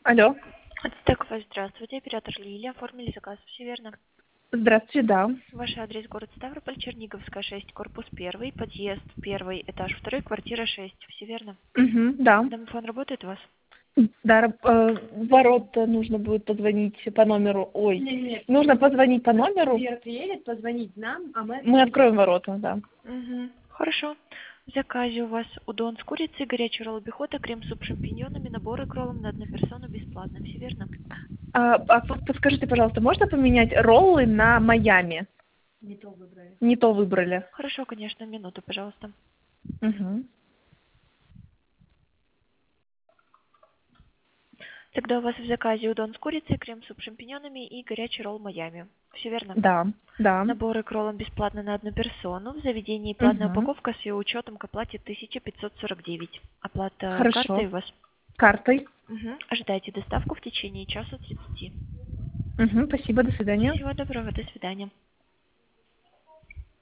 Алло. Стековая, здравствуйте. Оператор Лилия. Оформили заказ. Все верно. Здравствуйте, да. Ваш адрес город Ставрополь, Черниговская, 6, корпус 1, подъезд 1, этаж 2, квартира 6. Все верно? Угу, да. Домофон работает у вас? Да, ворот нужно будет позвонить по номеру. Ой, нужно позвонить по номеру. Курьер приедет, позвонить нам, а Мы откроем ворота, да. Угу. Хорошо. В заказе у вас удон с курицей, горячий ролл бихота, крем-суп с шампиньонами, наборы к роллам на одну персону бесплатно. Все верно? Подскажите, пожалуйста, можно поменять роллы на Майами? не то выбрали. Не то выбрали. Хорошо, конечно. Минуту, пожалуйста. Угу. Тогда у вас в заказе удон с курицей, крем-суп с шампиньонами и горячий ролл Майами. Все верно? Да, да. Наборы к роллам бесплатно на одну персону. В заведении платная Угу. упаковка с ее учетом к оплате 1549. Оплата Хорошо. картой у вас? Картой. Угу. Ожидайте доставку в течение часа 30. Угу, спасибо, до свидания. Всего доброго, до свидания.